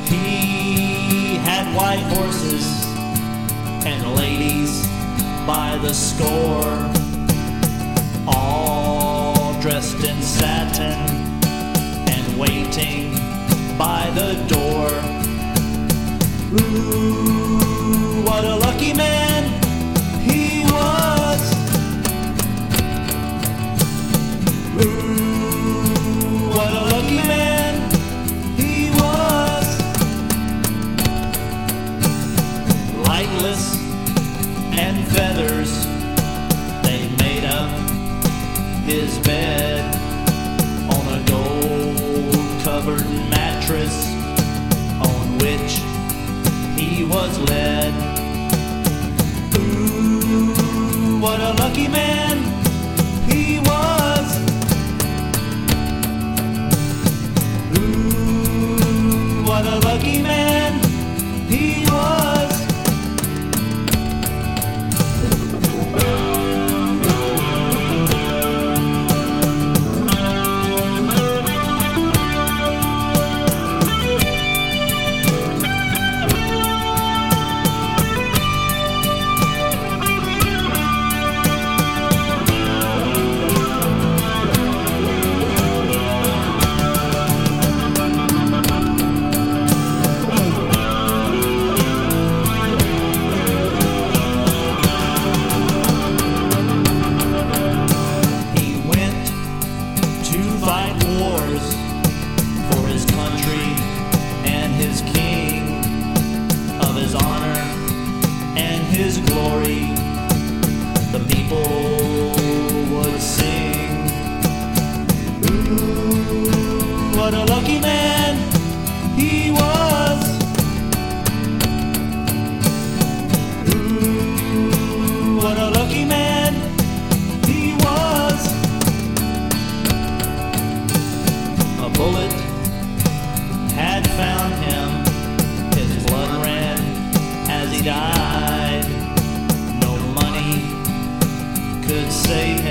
He had white horses and ladies by the score, all dressed in satin and waiting by the door. Ooh, what a lucky man he was. Ooh, what a lucky man he was. Lightless and feathers, they made up his bed on a gold-covered mattress on which he was led. Ooh, what a lucky man he was. Ooh, what a lucky man he was. Fight wars for his country and his king, of his honor and his glory the people would sing. Ooh, what a lucky man he was. Ooh, what a lucky man he was. A bullet had found him, his blood ran as he died. No money could save